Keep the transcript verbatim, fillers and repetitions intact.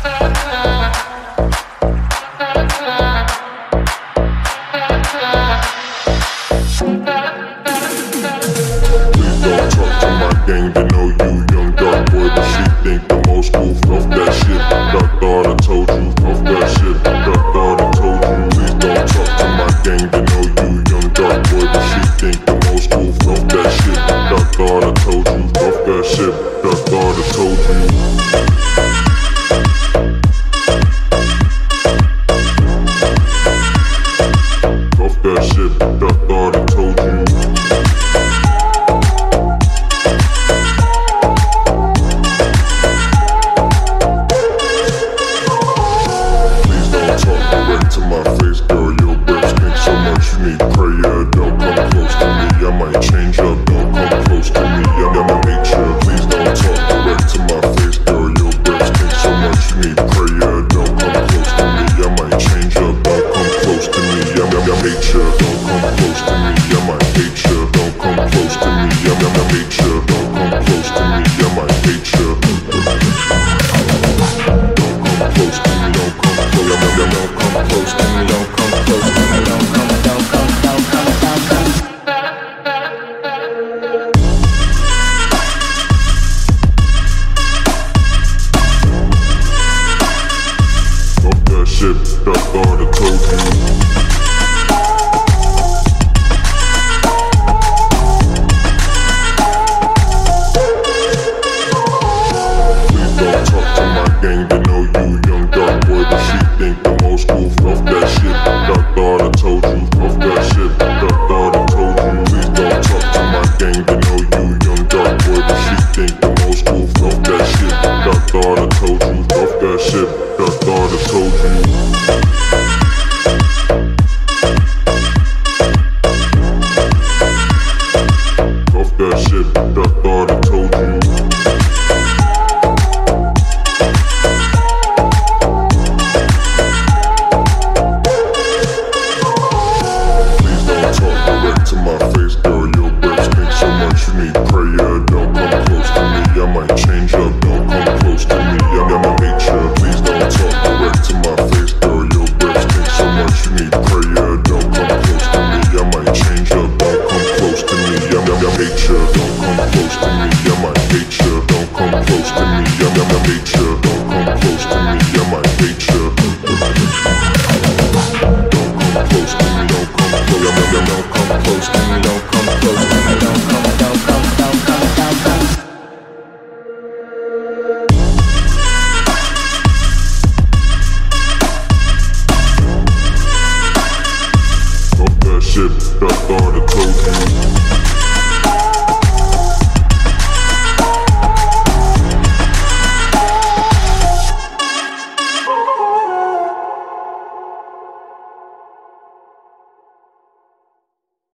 Gang, they know you young dark boy, but she think the most cool. Off that shit, I thought I told you. Off that shit, I thought I told you. Please don't talk to my gang, they know you young dark boy, but she think the most cool. Off that shit, I thought I told you. Off that shit, I thought I told you. Off that shit, I thought I told you. To my face, girl, your breath stink so much you need prayer. Don't come close to me, I might change up. Don't come close to me, I'm gonna make sure. Please don't talk direct to my face, girl, your breath stink so much you need prayer. Don't come close to me, I might change up. Don't come close to me, I'm gonna make sure. Don't come close to me, I might hate you. Don't come close to me, I'm gonna make sure. Don't come close to me, I might hate you. Don't come close to me, don't come close, I'm gonna come close to me, don't come close to me, don't come, don't come, don't come, don't come. Off that shit, I thought I told you. Please don't talk to my gang, they know you young dark boy, but she think the most cool. Off that shit, I thought I told you. Off that shit, I thought I told you. Please don't talk to my gang, they know you young dark boy, but she think the most cool. Off that shit, I thought I told you. Off that shit, I thought I told you. Off that shit, I thought I told you. To my face, girl, your breath stink so much you need prayer. Don't come close to me, I might change up. Don't come close to me, I'm gonna make sure. Please don't talk direct to my face, girl, your breath stink so much you need prayer. Don't come close to me, I might change up. Don't come close to me, I'm gonna make sure. Don't come close to me, I might hate you. Don't come close to me, I'm gonna make sure. Don't come close to me, I might hate you. Don't come close to me, don't come close, I'm gonna don't come close to me, don't come close to me, don't come, don't come, don't come, don't come. Off that shit, I thought I told you.